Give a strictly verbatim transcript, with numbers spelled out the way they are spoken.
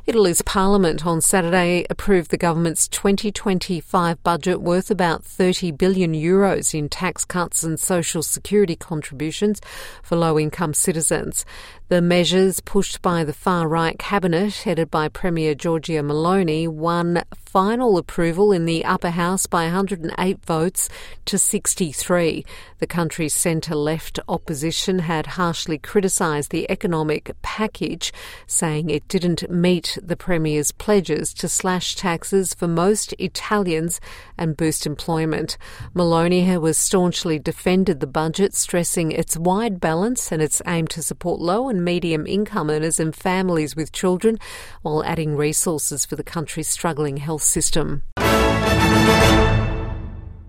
Italy's parliament on Saturday approved the government's twenty twenty-five budget worth about thirty billion euros in tax cuts and social security contributions for low-income citizens. The measures, pushed by the far-right cabinet, headed by Premier Giorgia Meloni, won final approval in the upper house by one hundred eight votes to sixty-three. The country's centre-left opposition had harshly criticised the economic package, saying it didn't meet the Premier's pledges to slash taxes for most Italians and boost employment. Meloni has staunchly defended the budget, stressing its wide balance and its aim to support low and medium income earners and families with children, while adding resources for the country's struggling health system.